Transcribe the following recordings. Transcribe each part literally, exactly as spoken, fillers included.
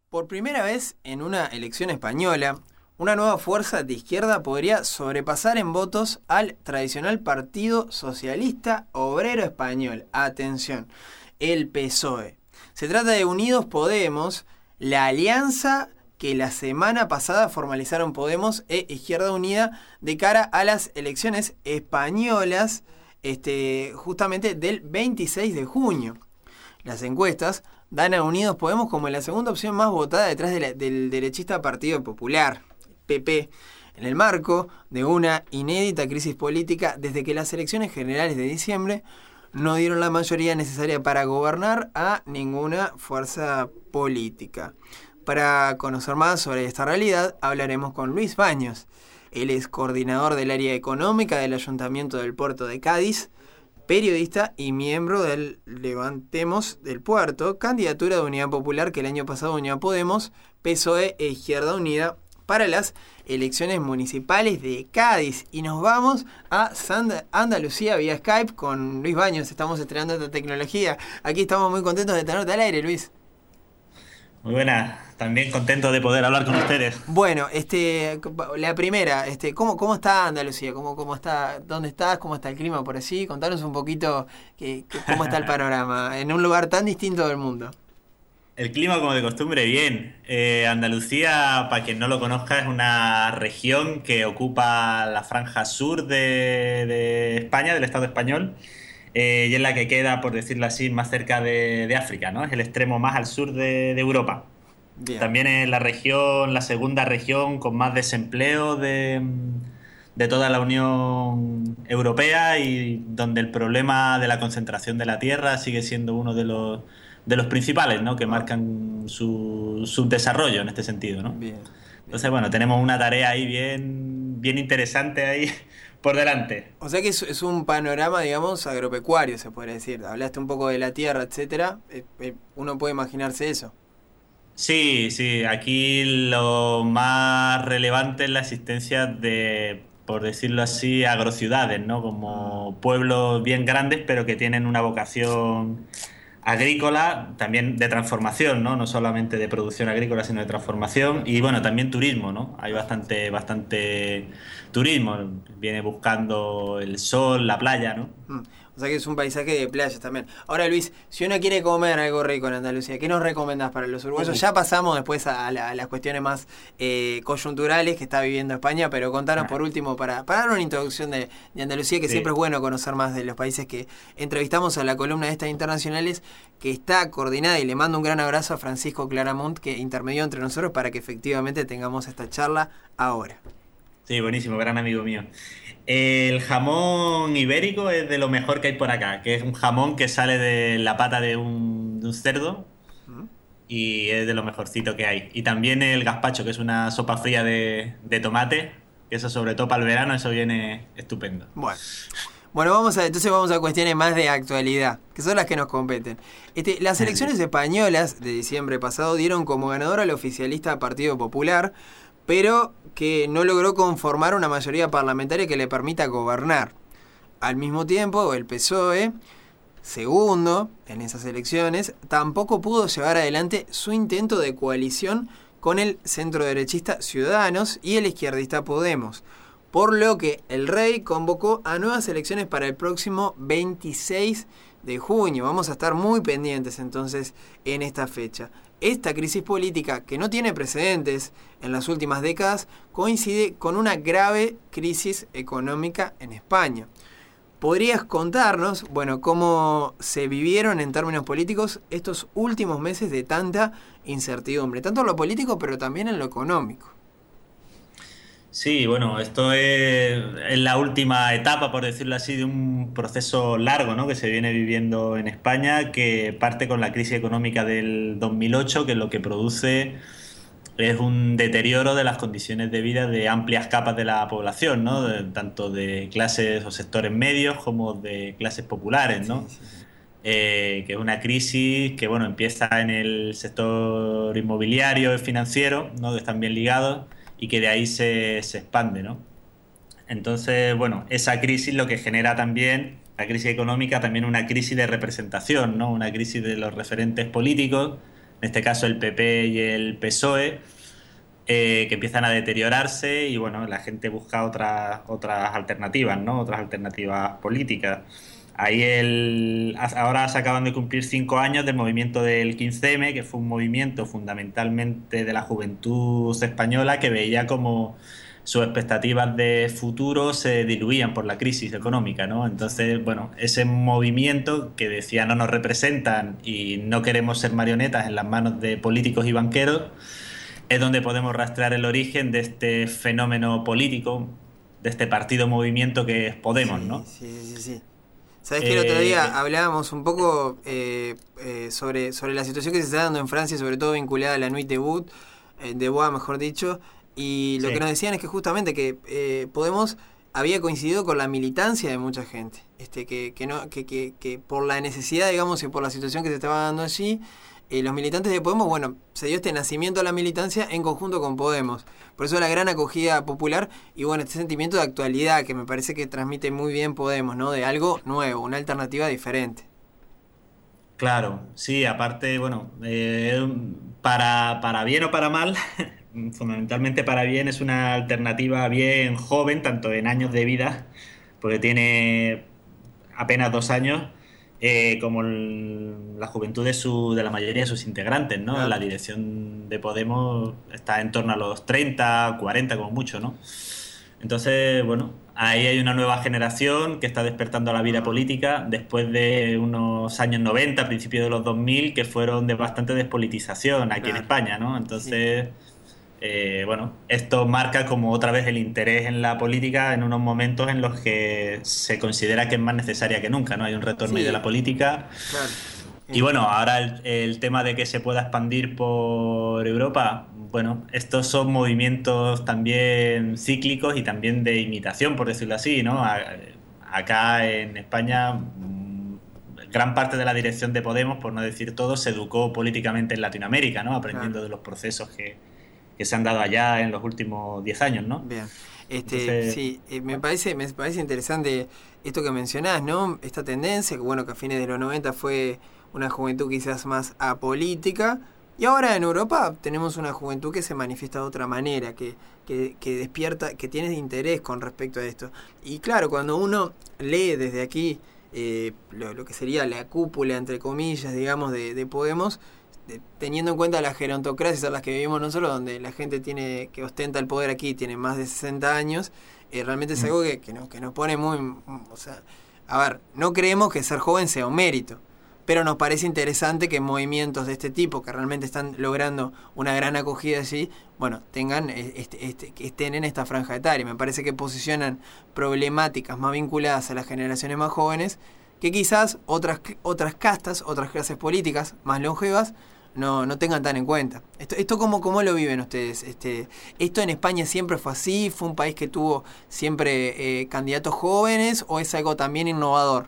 Por primera vez en una elección española, una nueva fuerza de izquierda podría sobrepasar en votos al tradicional Partido Socialista Obrero Español. Atención, el P S O E. Se trata de Unidos Podemos, la alianza que la semana pasada formalizaron Podemos e Izquierda Unida de cara a las elecciones españolas, este, justamente del veintiséis de junio. Las encuestas dan a Unidos Podemos como la segunda opción más votada detrás de la, del derechista Partido Popular, P P, en el marco de una inédita crisis política desde que las elecciones generales de diciembre no dieron la mayoría necesaria para gobernar a ninguna fuerza política. Para conocer más sobre esta realidad, hablaremos con Luis Baños. Él es coordinador del área económica del Ayuntamiento del Puerto de Cádiz, periodista y miembro del Levantemos del Puerto, candidatura de Unidad Popular que el año pasado unió a Podemos, P S O E e Izquierda Unida para las elecciones municipales de Cádiz. Y nos vamos a Sand- Andalucía vía Skype con Luis Baños. Estamos estrenando esta tecnología. Aquí estamos muy contentos de tenerte al aire, Luis. Muy buena, también contento de poder hablar con ustedes. Bueno, este, la primera, este, ¿cómo, cómo está Andalucía? ¿Cómo, cómo está, dónde estás? ¿Cómo está el clima por allí? Contanos un poquito que, que, cómo está el panorama en un lugar tan distinto del mundo. El clima, como de costumbre, bien. Eh, Andalucía, para quien no lo conozca, es una región que ocupa la franja sur de, de España, del Estado español, eh, y es la que queda, por decirlo así, más cerca de, de África, ¿no? Es el extremo más al sur de, de Europa. Bien. También es la región, la segunda región con más desempleo de, de toda la Unión Europea y donde el problema de la concentración de la tierra sigue siendo uno de los, de los principales, ¿no? Que marcan su, su desarrollo en este sentido, ¿no? Bien. Entonces, bueno, tenemos una tarea ahí bien, bien interesante ahí por delante. O sea que es, es un panorama, digamos, agropecuario, se podría decir. Hablaste un poco de la tierra, etcétera. Eh, eh, uno puede imaginarse eso. Sí, sí, aquí lo más relevante es la existencia de, por decirlo así, agrociudades, ¿no? Como pueblos bien grandes, pero que tienen una vocación agrícola, también de transformación, ¿no? No solamente de producción agrícola, sino de transformación. Y bueno, también turismo, ¿no? Hay bastante, bastante turismo. Viene buscando el sol, la playa, ¿no? Mm. O sea que es un paisaje de playas también. Ahora, Luis, si uno quiere comer algo rico en Andalucía, ¿qué nos recomendás para los uruguayos? Ya pasamos después a, la, a las cuestiones más eh, coyunturales que está viviendo España, pero contanos por último, para, para dar una introducción de, de Andalucía, que sí. Siempre es bueno conocer más de los países que entrevistamos a la columna de estas internacionales, que está coordinada, y le mando un gran abrazo a Francisco Claramont, que intermedió entre nosotros para que efectivamente tengamos esta charla ahora. Sí, buenísimo, gran amigo mío. El jamón ibérico es de lo mejor que hay por acá, que es un jamón que sale de la pata de un, de un cerdo y es de lo mejorcito que hay. Y también el gazpacho, que es una sopa fría de, de tomate, que eso sobre todo para el verano, eso viene estupendo. Bueno, bueno vamos a, entonces vamos a cuestiones más de actualidad, que son las que nos competen. Este, las elecciones españolas de diciembre pasado dieron como ganador al oficialista Partido Popular, pero que no logró conformar una mayoría parlamentaria que le permita gobernar. Al mismo tiempo, el P S O E, segundo en esas elecciones, tampoco pudo llevar adelante su intento de coalición con el centroderechista Ciudadanos y el izquierdista Podemos, por lo que el rey convocó a nuevas elecciones para el próximo veintiséis de junio. Vamos a estar muy pendientes entonces en esta fecha. Esta crisis política, que no tiene precedentes en las últimas décadas, coincide con una grave crisis económica en España. ¿Podrías contarnos, bueno, cómo se vivieron en términos políticos estos últimos meses de tanta incertidumbre, tanto en lo político pero también en lo económico? Sí, bueno, esto es, es la última etapa, por decirlo así, de un proceso largo, ¿no? Que se viene viviendo en España, que parte con la crisis económica del dos mil ocho, que lo que produce es un deterioro de las condiciones de vida de amplias capas de la población, ¿no? De, tanto de clases o sectores medios como de clases populares, ¿no? Sí, sí, sí. Eh, que es una crisis que, bueno, empieza en el sector inmobiliario y financiero, ¿no? Que están bien ligados, y que de ahí se, se expande, ¿no? Entonces, bueno, esa crisis lo que genera también, la crisis económica, también una crisis de representación, ¿no? Una crisis de los referentes políticos en este caso el P P y el P S O E, eh, que empiezan a deteriorarse y bueno, la gente busca otras otras alternativas, ¿no? Otras alternativas políticas. Ahí el, ahora se acaban de cumplir cinco años del movimiento del quince eme, que fue un movimiento fundamentalmente de la juventud española que veía como sus expectativas de futuro se diluían por la crisis económica, ¿no? Entonces, bueno, ese movimiento que decía no nos representan y no queremos ser marionetas en las manos de políticos y banqueros, es donde podemos rastrear el origen de este fenómeno político, de este partido-movimiento que es Podemos, ¿no? Sí, sí, sí, sí. Sabes que el otro día eh, hablábamos un poco eh, eh, sobre, sobre la situación que se está dando en Francia, sobre todo vinculada a la Nuit debout, eh, debout mejor dicho, y lo sí. que nos decían es que justamente que eh, Podemos había coincidido con la militancia de mucha gente, este que, que, no, que, que, que por la necesidad, digamos, y por la situación que se estaba dando allí, eh, los militantes de Podemos, bueno, se dio este nacimiento a la militancia en conjunto con Podemos. Por eso la gran acogida popular y bueno, este sentimiento de actualidad que me parece que transmite muy bien Podemos, ¿no? De algo nuevo, una alternativa diferente. Claro, sí, aparte, bueno, eh, para, para bien o para mal, fundamentalmente para bien, es una alternativa bien joven, tanto en años de vida, porque tiene apenas dos años, eh, como el, la juventud de, su, de la mayoría de sus integrantes, ¿no? Claro. La dirección de Podemos está en torno a los treinta, cuarenta como mucho, ¿no? Entonces, bueno, ahí hay una nueva generación que está despertando a la vida política después de unos años noventa, principios de los dos mil, que fueron de bastante despolitización aquí claro. en España, ¿no? Entonces, sí. eh, bueno, esto marca como otra vez el interés en la política en unos momentos en los que se considera que es más necesaria que nunca, ¿no? Hay un retorno sí. de la política. Claro. Y bueno, ahora el, el tema de que se pueda expandir por Europa, bueno, estos son movimientos también cíclicos y también de imitación, por decirlo así, ¿no? Acá en España, gran parte de la dirección de Podemos, por no decir todo, se educó políticamente en Latinoamérica, ¿no? Aprendiendo claro. de los procesos que, que se han dado allá en los últimos diez años, ¿no? Bien. Este, Entonces, sí, eh, me parece me parece interesante esto que mencionás, ¿no? Esta tendencia, que bueno, que a fines de los noventa fue una juventud quizás más apolítica, y ahora en Europa tenemos una juventud que se manifiesta de otra manera, que, que, que despierta, que tiene interés con respecto a esto. Y claro, cuando uno lee desde aquí eh, lo, lo que sería la cúpula, entre comillas, digamos, de, de Podemos, de, teniendo en cuenta las gerontocracias en las que vivimos nosotros, donde la gente tiene que ostenta el poder aquí tiene más de sesenta años, eh, realmente es algo que, que, nos, que nos pone muy... O sea, a ver, no creemos que ser joven sea un mérito, pero nos parece interesante que movimientos de este tipo, que realmente están logrando una gran acogida allí, bueno, tengan este, este, que estén en esta franja etaria. Me parece que posicionan problemáticas más vinculadas a las generaciones más jóvenes, que quizás otras, otras castas, otras clases políticas más longevas, no, no tengan tan en cuenta. Esto, esto ¿cómo, cómo lo viven ustedes? Este, ¿Esto en España siempre fue así? ¿Fue un país que tuvo siempre eh, candidatos jóvenes o es algo también innovador?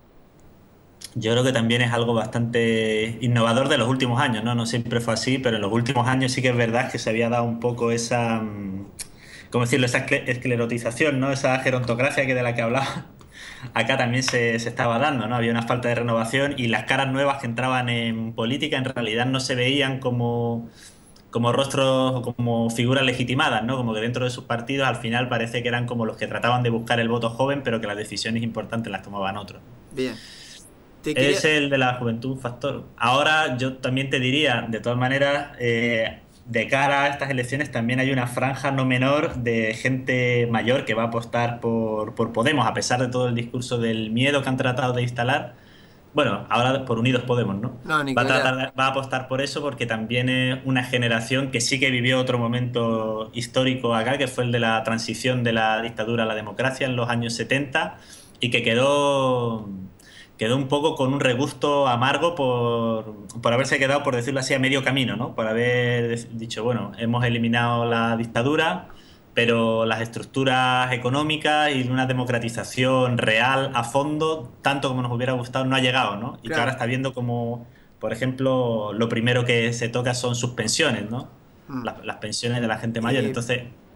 Yo creo que también es algo bastante innovador de los últimos años, ¿no? No siempre fue así, pero en los últimos años sí que es verdad que se había dado un poco esa, ¿cómo decirlo? Esa esclerotización, ¿no? Esa gerontocracia que de la que hablaba. Acá también se, se estaba dando, ¿no? Había una falta de renovación y las caras nuevas que entraban en política en realidad no se veían como, como rostros o como figuras legitimadas, ¿no? Como que dentro de sus partidos al final parece que eran como los que trataban de buscar el voto joven, pero que las decisiones importantes las tomaban otros. Bien. Quería... Es el de la juventud un factor. Ahora yo también te diría, de todas maneras, eh, de cara a estas elecciones también hay una franja no menor de gente mayor que va a apostar por, por Podemos, a pesar de todo el discurso del miedo que han tratado de instalar. Bueno, ahora por Unidos Podemos, ¿no? no va, a tratar, va a apostar por eso porque también es una generación que sí que vivió otro momento histórico acá, que fue el de la transición de la dictadura a la democracia en los años setenta y que quedó... quedó un poco con un regusto amargo por, por haberse quedado, por decirlo así, a medio camino, ¿no? Por haber dicho, bueno, hemos eliminado la dictadura, pero las estructuras económicas y una democratización real a fondo, tanto como nos hubiera gustado, no ha llegado, ¿no? Y claro. Que ahora está viendo como, por ejemplo, lo primero que se toca son sus pensiones, ¿no? Mm. Las, las pensiones de la gente mayor. Eh... Entonces,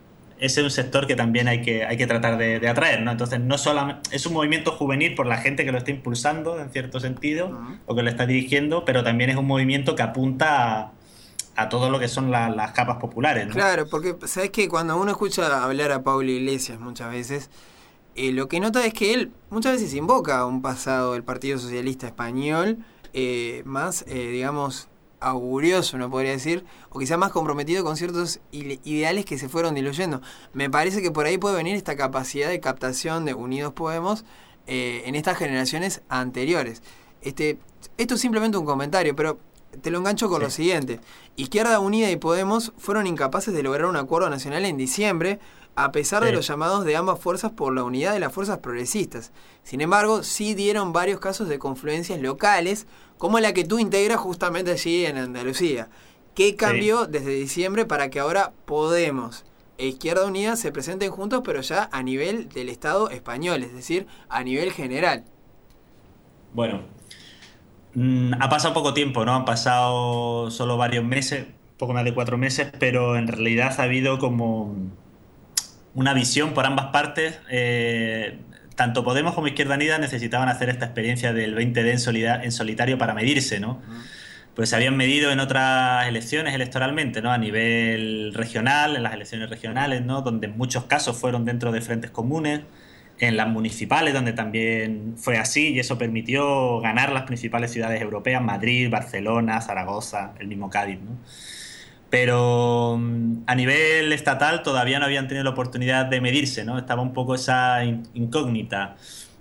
ese es un sector que también hay que, hay que tratar de, de atraer, ¿no? Entonces, no solamente es un movimiento juvenil por la gente que lo está impulsando, en cierto sentido, uh-huh. o que lo está dirigiendo, pero también es un movimiento que apunta a, a todo lo que son la, las capas populares, ¿no? Claro, porque sabes que cuando uno escucha hablar a Pablo Iglesias muchas veces, eh, lo que nota es que él muchas veces invoca un pasado del Partido Socialista Español eh, más, eh, digamos, augurioso, uno podría decir, o quizá más comprometido con ciertos ideales que se fueron diluyendo. Me parece que por ahí puede venir esta capacidad de captación de Unidos Podemos eh, en estas generaciones anteriores. Este, esto es simplemente un comentario, pero te lo engancho con sí. lo siguiente. Izquierda Unida y Podemos fueron incapaces de lograr un acuerdo nacional en diciembre, a pesar sí. de los llamados de ambas fuerzas por la unidad de las fuerzas progresistas. Sin embargo, sí dieron varios casos de confluencias locales, como la que tú integras justamente allí en Andalucía. ¿Qué cambió sí. desde diciembre para que ahora Podemos e Izquierda Unida se presenten juntos, pero ya a nivel del Estado español, es decir, a nivel general? Bueno, mmm, ha pasado poco tiempo, ¿no? Han pasado solo varios meses, poco más de cuatro meses, pero en realidad ha habido como una visión por ambas partes. Eh, tanto Podemos como Izquierda Unida necesitaban hacer esta experiencia del veinte D en, solida- en solitario para medirse, ¿no? Pues se habían medido en otras elecciones electoralmente, ¿no? A nivel regional, en las elecciones regionales, ¿no? Donde en muchos casos fueron dentro de frentes comunes, en las municipales, donde también fue así, y eso permitió ganar las principales ciudades europeas, Madrid, Barcelona, Zaragoza, el mismo Cádiz, ¿no? Pero a nivel estatal todavía no habían tenido la oportunidad de medirse, ¿no? Estaba un poco esa incógnita.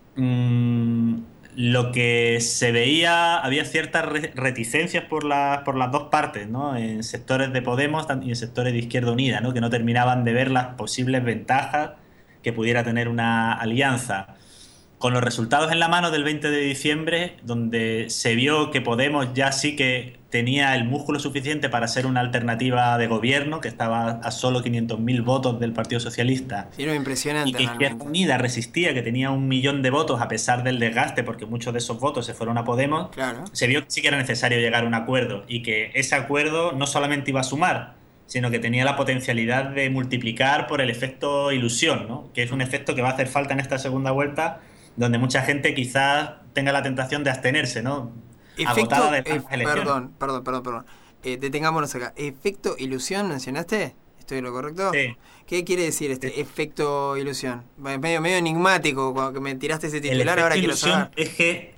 Mm, lo que se veía, había ciertas reticencias por, la, por las dos partes, ¿no? En sectores de Podemos y en sectores de Izquierda Unida, ¿no? Que no terminaban de ver las posibles ventajas que pudiera tener una alianza. Con los resultados en la mano del veinte de diciembre, donde se vio que Podemos ya sí que tenía el músculo suficiente para ser una alternativa de gobierno, que estaba a solo quinientos mil votos del Partido Socialista. Sí, era impresionante. Y que Izquierda Unida resistía, que tenía un millón de votos a pesar del desgaste, porque muchos de esos votos se fueron a Podemos. Claro. Se vio que sí que era necesario llegar a un acuerdo, y que ese acuerdo no solamente iba a sumar, sino que tenía la potencialidad de multiplicar por el efecto ilusión, ¿no? Que es un efecto que va a hacer falta en esta segunda vuelta, donde mucha gente quizás tenga la tentación de abstenerse, ¿no? Efecto, Agotada de eh, perdón, perdón, perdón, perdón. Eh, detengámonos acá. ¿Efecto ilusión mencionaste? ¿Estoy en lo correcto? Sí. ¿Qué quiere decir este sí. efecto ilusión? Medio, medio enigmático cuando me tiraste ese titular, ahora quiero saber. Es que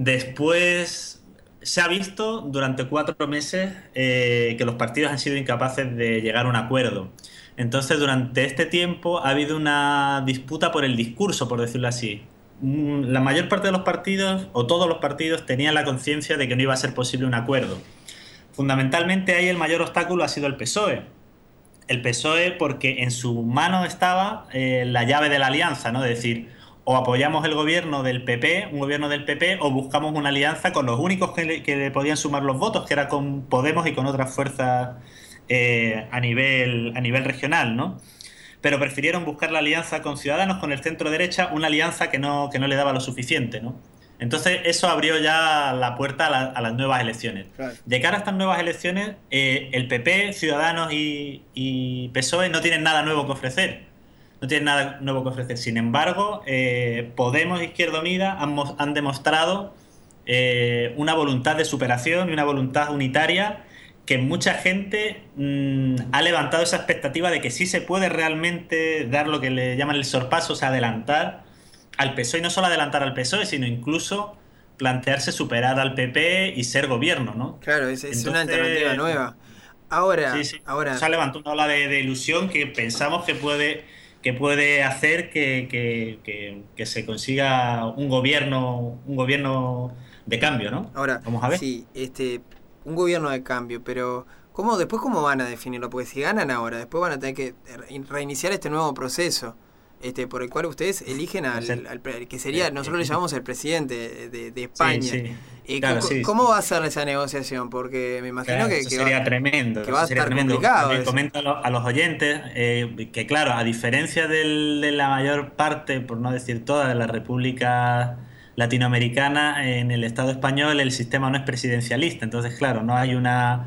después se ha visto durante cuatro meses eh, que los partidos han sido incapaces de llegar a un acuerdo. Entonces, durante este tiempo ha habido una disputa por el discurso, por decirlo así. La mayor parte de los partidos, o todos los partidos, tenían la conciencia de que no iba a ser posible un acuerdo. Fundamentalmente ahí el mayor obstáculo ha sido el P S O E. El P S O E porque en su mano estaba eh, la llave de la alianza, ¿no? Es decir, o apoyamos el gobierno del P P, un gobierno del P P, o buscamos una alianza con los únicos que le, que le podían sumar los votos, que era con Podemos y con otras fuerzas eh, a nivel, a nivel regional, ¿no? Pero prefirieron buscar la alianza con Ciudadanos, con el centro derecha, una alianza que no, que no le daba lo suficiente, ¿no? Entonces eso abrió ya la puerta a, la, a las nuevas elecciones. Claro. De cara a estas nuevas elecciones, eh, el P P, Ciudadanos y, y P S O E no tienen nada nuevo que ofrecer. No tienen nada nuevo que ofrecer. Sin embargo, eh, Podemos e Izquierda Unida han, han demostrado eh, una voluntad de superación y una voluntad unitaria que mucha gente mmm, ha levantado esa expectativa de que sí se puede realmente dar lo que le llaman el sorpaso, o sea, adelantar al P S O E, y no solo adelantar al P S O E, sino incluso plantearse superar al P P y ser gobierno, ¿no? Claro, es, es Entonces, una alternativa nueva. Ahora, sí, sí, ahora... se ha levantado una ola de, de ilusión que pensamos que puede, que puede hacer que, que, que, que se consiga un gobierno, un gobierno de cambio, ¿no? Ahora, vamos a ver. Sí, este... un gobierno de cambio, pero ¿cómo después cómo van a definirlo? Porque si ganan ahora, después van a tener que reiniciar este nuevo proceso, este por el cual ustedes eligen al, al, al que sería, nosotros le llamamos el presidente de, de España. Sí, sí. Eh, claro, ¿cómo, sí, ¿Cómo sí. va a ser esa negociación? Porque me imagino claro, que, eso que sería va, tremendo. Que va a sería estar tremendo. complicado. Comento a los, a los oyentes eh, que, claro, a diferencia del, de la mayor parte, por no decir toda, de la República latinoamericana, en el Estado español el sistema no es presidencialista. Entonces, claro, no hay una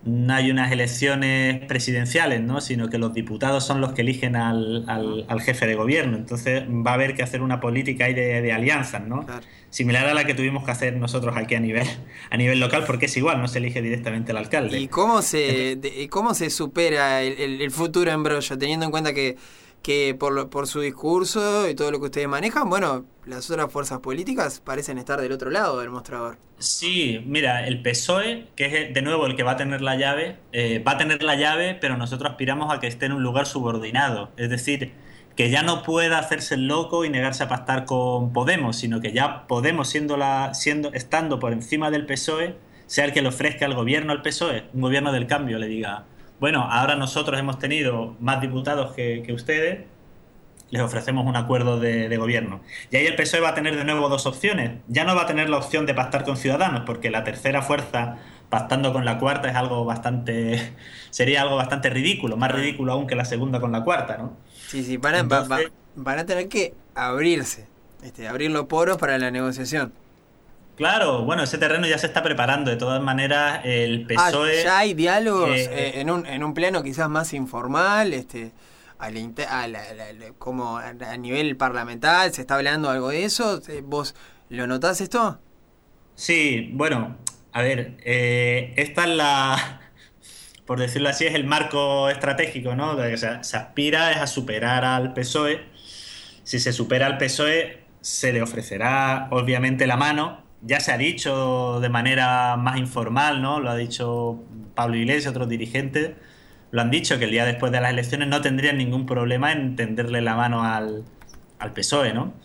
no hay unas elecciones presidenciales, ¿no? Sino que los diputados son los que eligen al, al, al jefe de gobierno. Entonces va a haber que hacer una política ahí de, de alianzas, ¿no? Claro. Similar a la que tuvimos que hacer nosotros aquí a nivel, a nivel local, porque es igual, no se elige directamente el alcalde. ¿Y cómo se, de, cómo se supera el, el, el futuro embrollo, teniendo en cuenta que, que por, lo, por su discurso y todo lo que ustedes manejan, bueno, las otras fuerzas políticas parecen estar del otro lado del mostrador? Sí, mira, el P S O E, que es de nuevo el que va a tener la llave, eh, va a tener la llave, pero nosotros aspiramos a que esté en un lugar subordinado. Es decir, que ya no pueda hacerse el loco y negarse a pactar con Podemos, sino que ya Podemos, siendo la, siendo, estando por encima del P S O E, sea el que le ofrezca al gobierno al P S O E, un gobierno del cambio, le diga, bueno, ahora nosotros hemos tenido más diputados que, que ustedes, les ofrecemos un acuerdo de, de gobierno. Y ahí el P S O E va a tener de nuevo dos opciones. Ya no va a tener la opción de pactar con Ciudadanos, porque la tercera fuerza pactando con la cuarta es algo bastante, sería algo bastante ridículo, más ridículo aún que la segunda con la cuarta, ¿no? Sí, sí, van a, Entonces, va, va, van a tener que abrirse, este, abrir los poros para la negociación. claro, bueno, ese terreno ya se está preparando. De todas maneras, el P S O E... Ah, ya hay diálogos eh, eh, en, un, en un plano quizás más informal, este, al inter- a la- la- la- como a, a nivel parlamentar, ¿se está hablando algo de eso? Eh, ¿Vos lo notás esto? Sí, bueno, a ver, eh, esta es la, por decirlo así, es el marco estratégico, ¿no? De que se, se aspira es a superar al P S O E. Si se supera al P S O E, se le ofrecerá obviamente la mano. Ya se ha dicho de manera más informal, ¿no? Lo ha dicho Pablo Iglesias, otros dirigentes, lo han dicho, que el día después de las elecciones no tendrían ningún problema en tenderle la mano al, al P S O E, ¿no?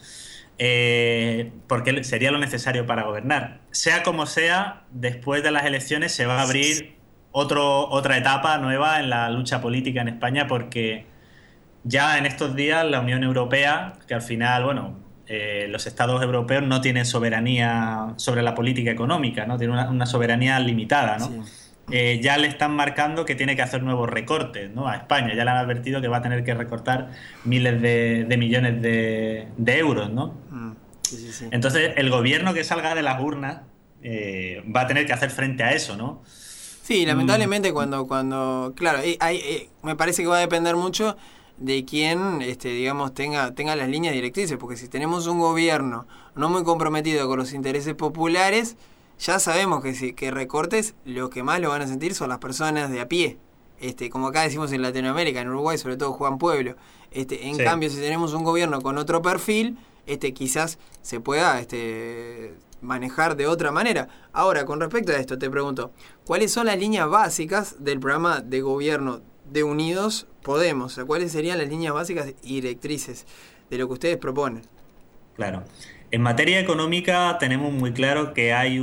Eh, porque sería lo necesario para gobernar. Sea como sea, después de las elecciones se va a abrir otro, otra etapa nueva en la lucha política en España, porque ya en estos días la Unión Europea, que al final, bueno, eh, los estados europeos no tienen soberanía sobre la política económica, ¿no? Tienen una, una soberanía limitada, ¿no? Sí. Eh, ya le están marcando que tiene que hacer nuevos recortes, ¿no? A España ya le han advertido que va a tener que recortar miles de, de millones de, de euros, ¿no? Mm, sí, sí, sí. Entonces el gobierno que salga de las urnas eh, va a tener que hacer frente a eso, ¿no? Sí, lamentablemente cuando, cuando claro, eh, hay, eh, me parece que va a depender mucho de quién, este, digamos, tenga, tenga las líneas directrices, porque si tenemos un gobierno no muy comprometido con los intereses populares, ya sabemos que si que recortes, lo que más lo van a sentir son las personas de a pie. Este, como acá decimos en Latinoamérica, en Uruguay, sobre todo Juan Pueblo. Este, en Sí. cambio, si tenemos un gobierno con otro perfil, este, quizás se pueda este, manejar de otra manera. Ahora, con respecto a esto, te pregunto, ¿cuáles son las líneas básicas del programa de gobierno de Unidos Podemos? O sea, ¿cuáles serían las líneas básicas y directrices de lo que ustedes proponen? Claro. En materia económica tenemos muy claro que hay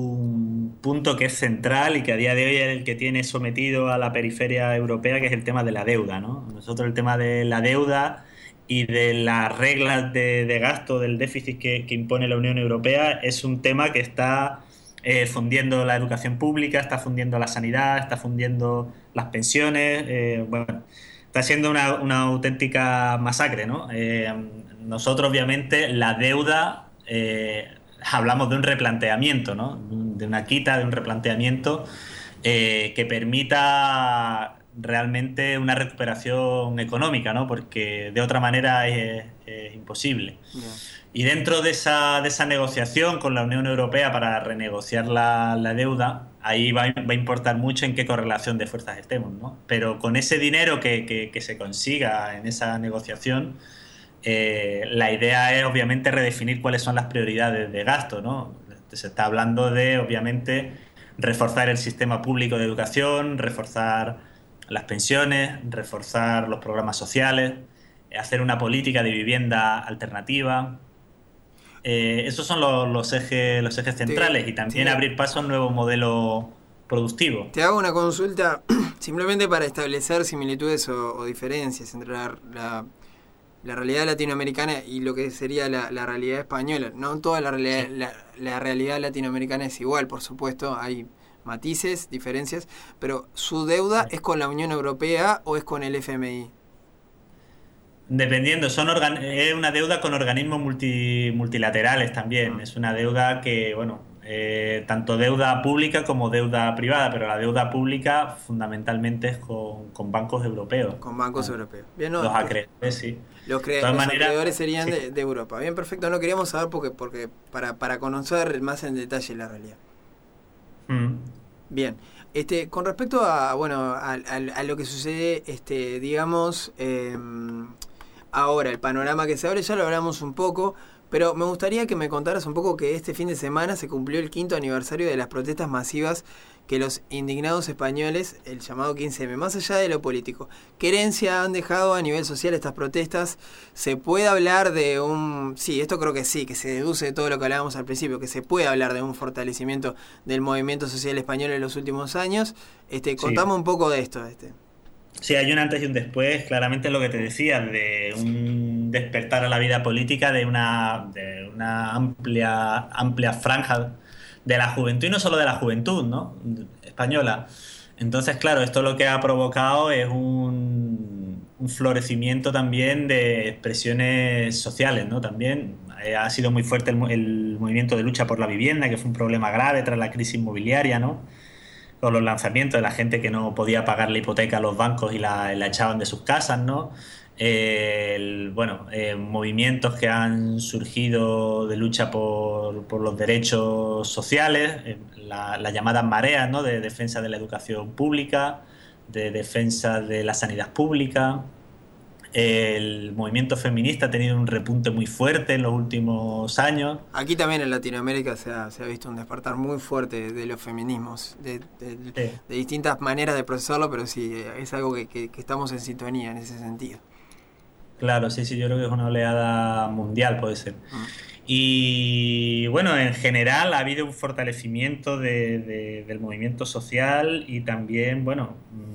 un punto que es central y que a día de hoy es el que tiene sometido a la periferia europea, que es el tema de la deuda, ¿no? Nosotros el tema de la deuda y de las reglas de, de gasto del déficit que, que impone la Unión Europea es un tema que está eh, fundiendo la educación pública, está fundiendo la sanidad, está fundiendo las pensiones, eh, bueno, está siendo una, una auténtica masacre, ¿no? Eh, nosotros, obviamente, la deuda, eh, hablamos de un replanteamiento, ¿no? De una quita, de un replanteamiento eh, que permita realmente una recuperación económica, ¿no? Porque de otra manera es, es imposible. Yeah. Y dentro de esa, de esa negociación con la Unión Europea para renegociar la, la deuda, ahí va, va a importar mucho en qué correlación de fuerzas estemos, ¿no? Pero con ese dinero que, que, que se consiga en esa negociación, eh, la idea es obviamente redefinir cuáles son las prioridades de gasto, ¿no? Se está hablando de, obviamente, reforzar el sistema público de educación, reforzar las pensiones, reforzar los programas sociales, hacer una política de vivienda alternativa. Eh, esos son los, los, ejes, los ejes centrales y también sí. abrir paso a un nuevo modelo productivo. Te hago una consulta simplemente para establecer similitudes o, o diferencias entre la, la, la realidad latinoamericana y lo que sería la, la realidad española. No toda la realidad, sí. la, la realidad latinoamericana es igual, por supuesto, hay matices, diferencias, pero ¿su deuda sí. es con la Unión Europea o es con el F M I? Dependiendo, son organ- es una deuda con organismos multi- multilaterales también. Ah. Es una deuda que, bueno, eh, tanto deuda pública como deuda privada, pero la deuda pública fundamentalmente es con, con bancos europeos. Con bancos ¿no? europeos. Bien, no, los acreedores, sí. Los, cre- los maneras, acreedores serían sí. de, de Europa. Bien, perfecto. No queríamos saber porque, porque para, para conocer más en detalle la realidad. Mm. Bien. Este, con respecto a bueno a, a, a lo que sucede, este, digamos, eh, ahora, el panorama que se abre, ya lo hablamos un poco, pero me gustaría que me contaras un poco que este fin de semana se cumplió el quinto aniversario de las protestas masivas que los indignados españoles, el llamado quince eme, más allá de lo político, ¿qué herencia han dejado a nivel social estas protestas? ¿Se puede hablar de un... Sí, esto creo que sí, que se deduce de todo lo que hablábamos al principio, que se puede hablar de un fortalecimiento del movimiento social español en los últimos años. Este, contame sí. un poco de esto. Este. Sí, hay un antes y un después, claramente lo que te decía, de un despertar a la vida política de una, de una amplia, amplia franja de la juventud, y no solo de la juventud, ¿no? española. Entonces, claro, esto lo que ha provocado es un, un florecimiento también de expresiones sociales, ¿no? También eh, ha sido muy fuerte el, el movimiento de lucha por la vivienda, que fue un problema grave tras la crisis inmobiliaria, ¿no? Con los lanzamientos de la gente que no podía pagar la hipoteca a los bancos y la, la echaban de sus casas, ¿no? Eh, el, bueno, eh, movimientos que han surgido de lucha por, por los derechos sociales, eh, la, las llamadas mareas, ¿no? De defensa de la educación pública, de defensa de la sanidad pública. El movimiento feminista ha tenido un repunte muy fuerte en los últimos años. Aquí también en Latinoamérica se ha, se ha visto un despertar muy fuerte de los feminismos, de, de, sí. de distintas maneras de procesarlo, pero sí, es algo que, que, que estamos en sintonía en ese sentido. Claro, sí, sí, yo creo que es una oleada mundial, puede ser. Mm. Y bueno, en general ha habido un fortalecimiento de, de, del movimiento social y también, bueno,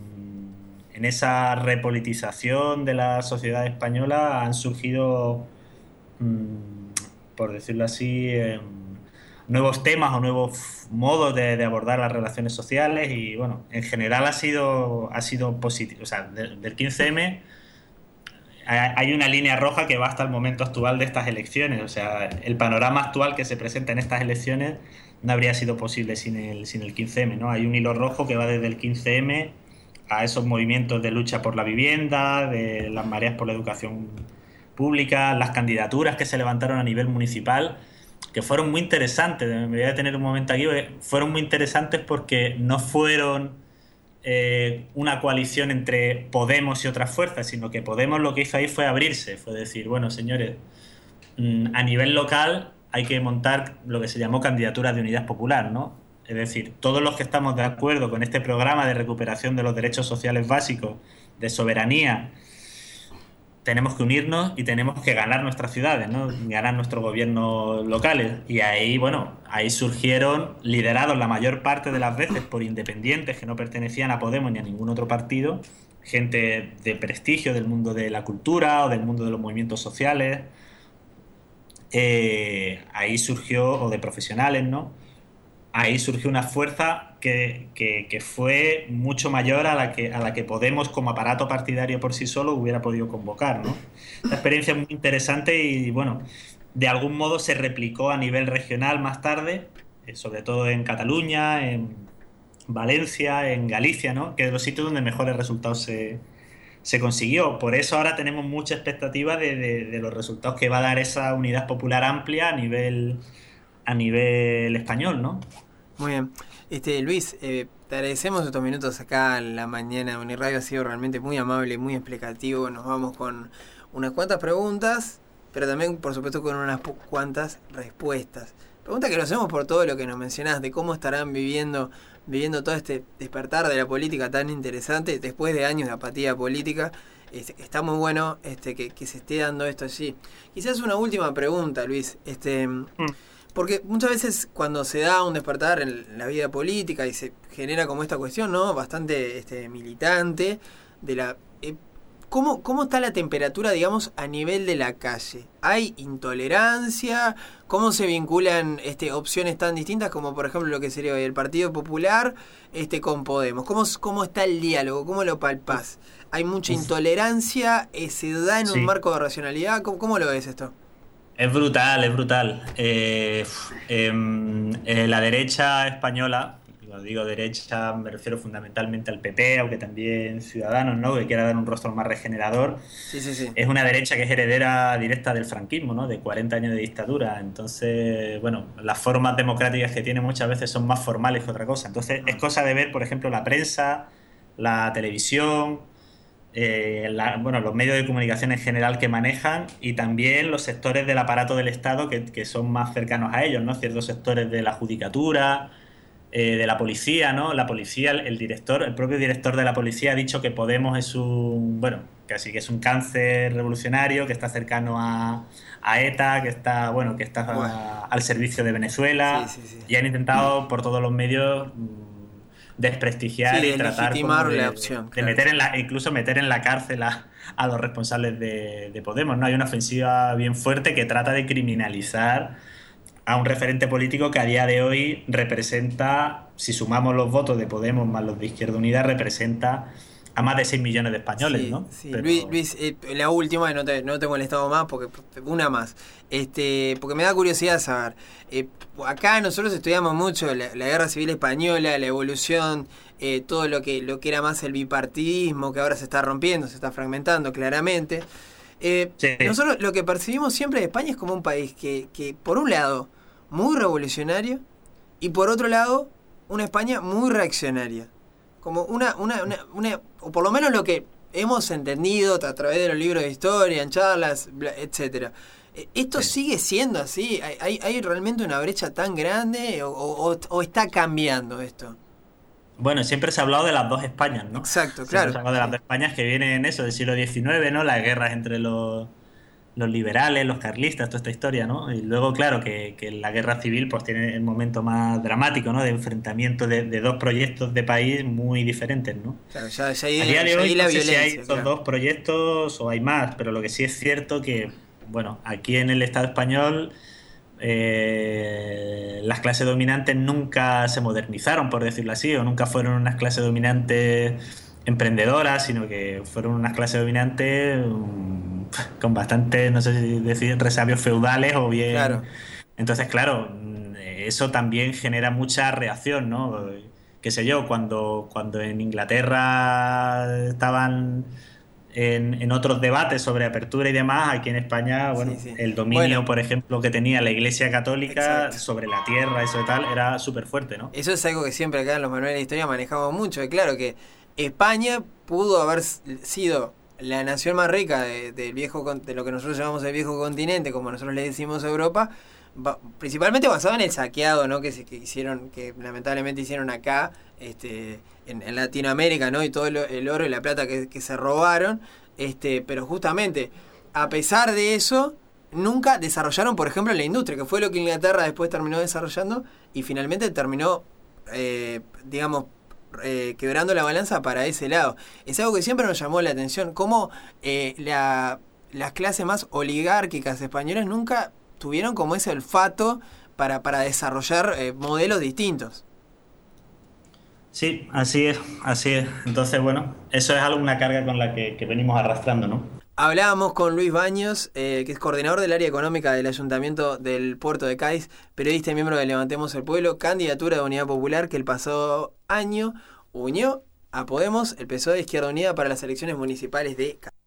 en esa repolitización de la sociedad española han surgido, por decirlo así, nuevos temas o nuevos modos de, de abordar las relaciones sociales y bueno, en general ha sido, ha sido positivo. O sea, de, del quince eme hay una línea roja que va hasta el momento actual de estas elecciones. O sea, el panorama actual que se presenta en estas elecciones no habría sido posible sin el, sin el quince eme, ¿no? Hay un hilo rojo que va desde el quince eme a esos movimientos de lucha por la vivienda, de las mareas por la educación pública, las candidaturas que se levantaron a nivel municipal, que fueron muy interesantes. Me voy a detener un momento aquí, fueron muy interesantes porque no fueron eh, una coalición entre Podemos y otras fuerzas, sino que Podemos lo que hizo ahí fue abrirse, fue decir, bueno, señores, a nivel local hay que montar lo que se llamó candidaturas de unidad popular, ¿no? Es decir, todos los que estamos de acuerdo con este programa de recuperación de los derechos sociales básicos, de soberanía, tenemos que unirnos y tenemos que ganar nuestras ciudades, ¿no? Ganar nuestros gobiernos locales. Y ahí, bueno, ahí surgieron, liderados la mayor parte de las veces por independientes que no pertenecían a Podemos ni a ningún otro partido, gente de prestigio del mundo de la cultura o del mundo de los movimientos sociales. Eh, ahí surgió, o de profesionales, ¿no? Ahí surgió una fuerza que, que, que fue mucho mayor a la que, a la que Podemos como aparato partidario por sí solo hubiera podido convocar, ¿no? Una experiencia muy interesante y, bueno, de algún modo se replicó a nivel regional más tarde, eh, sobre todo en Cataluña, en Valencia, en Galicia, ¿no? Que es los sitios donde mejores resultados se, se consiguió. Por eso ahora tenemos mucha expectativa de, de, de los resultados que va a dar esa unidad popular amplia a nivel, a nivel español, ¿no? Muy bien. Este, Luis, eh, te agradecemos estos minutos acá en la mañana de Uniradio, ha sido realmente muy amable, muy explicativo. Nos vamos con unas cuantas preguntas, pero también, por supuesto, con unas cuantas respuestas. Pregunta que lo hacemos por todo lo que nos mencionás, de cómo estarán viviendo, viviendo todo este despertar de la política tan interesante, después de años de apatía política. Este, está muy bueno este, que, que se esté dando esto allí. Quizás una última pregunta, Luis. Este... Mm. Porque muchas veces cuando se da un despertar en la vida política y se genera como esta cuestión, ¿no? Bastante este, militante, de la eh, ¿cómo, ¿cómo está la temperatura, digamos, a nivel de la calle? ¿Hay intolerancia? ¿Cómo se vinculan este, opciones tan distintas como, por ejemplo, lo que sería hoy el Partido Popular este, con Podemos? ¿Cómo, cómo está el diálogo? ¿Cómo lo palpás? ¿Hay mucha intolerancia? ¿Se da en un sí. marco de racionalidad? ¿Cómo, cómo lo ves esto? Es brutal, es brutal. Eh, f- em, eh, la derecha española, cuando digo derecha me refiero fundamentalmente al P P, aunque también Ciudadanos, ¿no? Que quiera dar un rostro más regenerador. Sí, sí, sí. Es una derecha que es heredera directa del franquismo, ¿no? De cuarenta años de dictadura. Entonces, bueno, las formas democráticas que tiene muchas veces son más formales que otra cosa. Entonces, es cosa de ver, por ejemplo, la prensa, la televisión, eh, la- bueno, los medios de comunicación en general que manejan y también los sectores del aparato del Estado que, que son más cercanos a ellos, ¿no? Ciertos sectores de la judicatura, eh, de la policía, ¿no? La policía, el, el director, el propio director de la policía ha dicho que Podemos es un, bueno, casi que es un cáncer revolucionario, que está cercano a, a ETA, que está, bueno, que está Bueno, a- al servicio de sí, Venezuela sí, sí. y han intentado por todos los medios mm, Sí, desprestigiar y tratar como deslegitimar la de, opción, de claro. meter en la, incluso meter en la cárcel a, a los responsables de, de Podemos, ¿no? Hay una ofensiva bien fuerte que trata de criminalizar a un referente político que a día de hoy representa, si sumamos los votos de Podemos más los de Izquierda Unida, representa a más de seis millones de españoles, Sí, ¿no? sí. Luis, Pero Luis eh, la última, no te, no te he molestado más, porque una más. Este, porque me da curiosidad saber. Eh, acá nosotros estudiamos mucho la, la Guerra Civil Española, la evolución, eh, todo lo que, lo que era más el bipartidismo, que ahora se está rompiendo, se está fragmentando claramente. Eh, sí, nosotros lo que percibimos siempre de España es como un país que, que, por un lado, muy revolucionario, y por otro lado, una España muy reaccionaria. Como una, una, una, una, o por lo menos lo que hemos entendido a través de los libros de historia, en charlas, bla, etcétera. Eh, ¿Esto sí. sigue siendo así? ¿Hay, hay, hay realmente una brecha tan grande o, o, o está cambiando esto? Bueno, siempre se ha hablado de las dos Españas, ¿no? Exacto, Siempre se claro. ha hablado de las Sí. dos Españas que vienen en eso, del siglo diecinueve, ¿no? Las guerras entre los, los liberales, los carlistas, toda esta historia, ¿no? Y luego, claro, que, que la guerra civil pues tiene el momento más dramático, ¿no? De enfrentamiento de, de dos proyectos de país muy diferentes, ¿no? Claro, ya, ya, A hay, día de ya hay hoy la no sé si hay violencia, estos claro. dos proyectos o hay más, pero lo que sí es cierto que, bueno, aquí en el Estado español eh, las clases dominantes nunca se modernizaron, por decirlo así, o nunca fueron unas clases dominantes emprendedoras, sino que fueron unas clases dominantes um, con bastante, no sé si decir, resabios feudales o bien... Claro. Entonces, claro, eso también genera mucha reacción, ¿no? Qué sé yo, cuando, cuando en Inglaterra estaban en, en otros debates sobre apertura y demás, aquí en España, Sí, bueno, sí. el dominio, Bueno, por ejemplo, que tenía la Iglesia Católica exacto. sobre la tierra, eso y tal, era súper fuerte, ¿no? Eso es algo que siempre acá en los manuales de historia manejamos mucho. Y claro que España pudo haber sido la nación más rica de, del viejo, de lo que nosotros llamamos el viejo continente, como nosotros le decimos a Europa, ba, principalmente basado en el saqueado, ¿no? que, se, que hicieron, que lamentablemente hicieron acá, este, en, en Latinoamérica, ¿no? Y todo el, el oro y la plata que, que se robaron, este, pero justamente a pesar de eso nunca desarrollaron, por ejemplo, la industria, que fue lo que Inglaterra después terminó desarrollando y finalmente terminó, eh, digamos, eh, quebrando la balanza para ese lado. Es algo que siempre nos llamó la atención, cómo eh, la, las clases más oligárquicas españolas nunca tuvieron como ese olfato para, para desarrollar eh, modelos distintos. Sí, así es, así es. Entonces, bueno, eso es alguna carga con la que, que venimos arrastrando, ¿no? Hablábamos con Luis Baños, eh, que es coordinador del área económica del Ayuntamiento del Puerto de Cádiz, periodista y miembro de Levantemos el Pueblo, candidatura de Unidad Popular que el pasado año unió a Podemos, el P S O E de Izquierda Unida para las elecciones municipales de Cádiz.